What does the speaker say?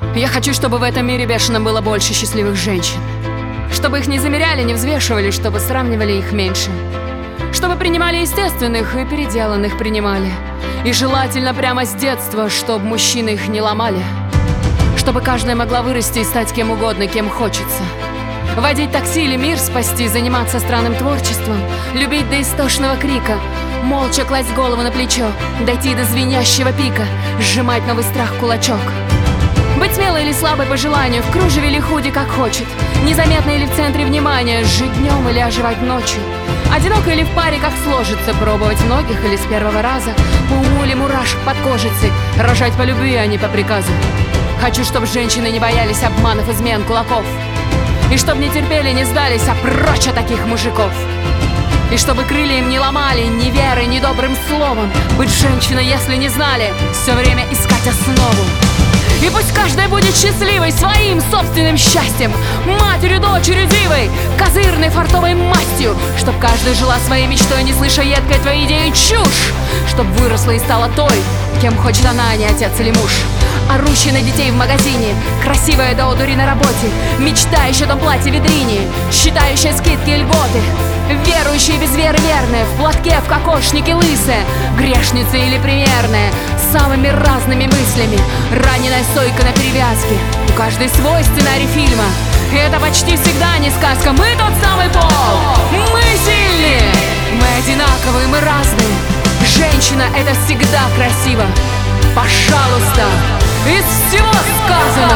Я хочу, чтобы в этом мире бешеном было больше счастливых женщин. Чтобы их не замеряли, не взвешивали, чтобы сравнивали их меньше. Чтобы принимали естественных и переделанных принимали. И желательно прямо с детства, чтобы мужчины их не ломали. Чтобы каждая могла вырасти и стать кем угодно, кем хочется. Водить такси или мир спасти, заниматься странным творчеством, любить до истошного крика, молча класть голову на плечо, дойти до звенящего пика, сжимать новый страх в кулачок. Быть смелой или слабой по желанию, в кружеве или худи как хочет, незаметно или в центре внимания, жить днем или оживать ночью, одиноко или в паре как сложится, пробовать многих или с первого раза, по уму или мурашек под кожицей, рожать по любви, а не по приказу. Хочу, чтобы женщины не боялись обманов, измен, кулаков. И чтоб не терпели, не сдались, а прочь от таких мужиков. И чтобы крылья им не ломали ни верой, ни добрым словом. Быть женщиной, если не знали, все время искать основу. И пусть каждая будет счастливой своим собственным счастьем, матерью, дочерью, дивой, козырной фартовой мастью. Чтоб каждая жила своей мечтой, не слыша едкой твоей идеи чушь. Чтоб выросла и стала той, кем хочет она, а не отец или муж. Орущий на детей в магазине, красивая до одури на работе, мечтающая о том платье в витрине, считающая скидки и льготы, верующая без веры верная, в платке, в кокошнике лысая, грешница или примерная, с самыми разными мыслями, раненая сойка на перевязке. У каждой свой сценарий фильма, и это почти всегда не сказка. Мы тот самый пол, мы сильные, мы одинаковые, мы разные. Женщина — это всегда красиво. Пожалуйста, из всего сказанного